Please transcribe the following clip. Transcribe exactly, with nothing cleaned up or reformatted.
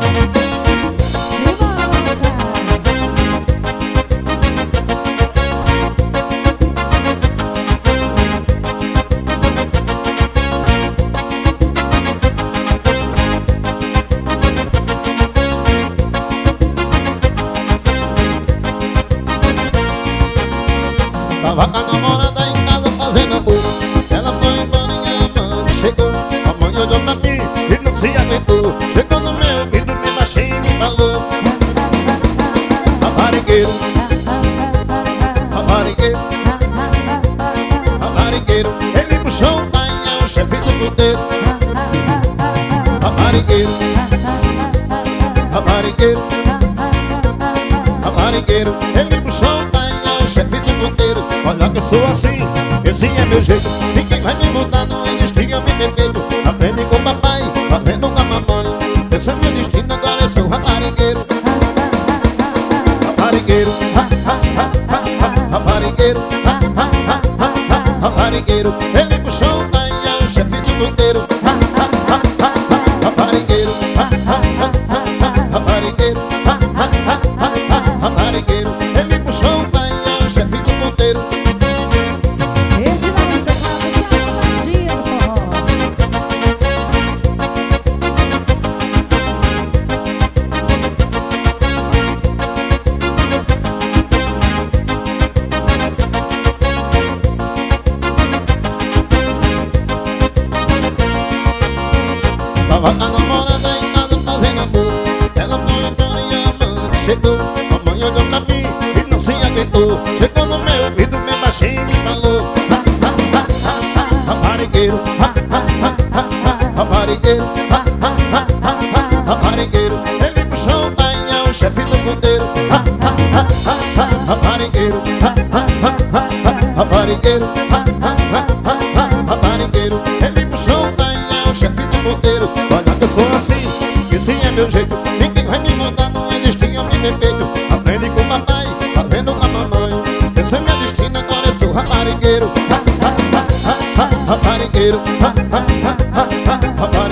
Tava com a namorada em casa fazendo amor. Ela foi embora e a mãe chegou. A mãe olhou pra mim e não se aguentou. Chegou no meu ouvido bem baixinho e falou: raparigueiro, raparigueiro, raparigueiro. Ele puxou o pai, é o chefe do puteiro. Raparigueiro, raparigueiro, raparigueiro. Ele puxou o pai, é o chefe do puteiro. Olha que eu sou assim, esse é meu jeito. Ninguém vai me mudar, não existe eu me metendo. Aprende com o papai, fazendo com a mamãe. Esse é meu destino, agora eu sou raparigueiro. Raparigueiro, ha, ha, ha, ha, ha, raparigueiro, ha, ha, ha, ha, ha, raparigueiro. Ele puxou o pai, é o chefe do puteiro. Ha, ha, ha, ha, ha, raparigueiro, ha, ha, ha, ha, ha, raparigueiro, ha, ha, ha, ha, ha, raparigueiro. Ele puxou o pai, é o chefe do puteiro. Esse vai ser uma dia do forró. Tava a namorada em casa fazendo amor. Ela foi embora e a mãe chegou. A mãe olhou pra mim e não se aguentou. Chegou no meu ouvido bem baixinho e falou: ha, ha, ha, ha, ha, raparigueiro, ha, ha, ha, ha, ha, raparigueiro, ha, ha, ha, ha, ha, raparigueiro. Ele puxou o pai, é o chefe do puteiro. Ha, ha, ha, ha, ha, raparigueiro, ha, ha, ha, ha, ha, raparigueiro, ha, ha, ha, ha, ha, raparigueiro. Ele puxou o pai, é o chefe do puteiro. Olha que eu sou assim, que sim é meu jeito. Ninguém vai me mudar, não é destino, eu me respeito. Aprende com o papai, fazendo com a mamãe. Esse é meu destino, agora eu sou raparigueiro. Ha, ha, ha, ha, ha, raparigueiro, ha, ha, ha, ha, ha, raparigueiro.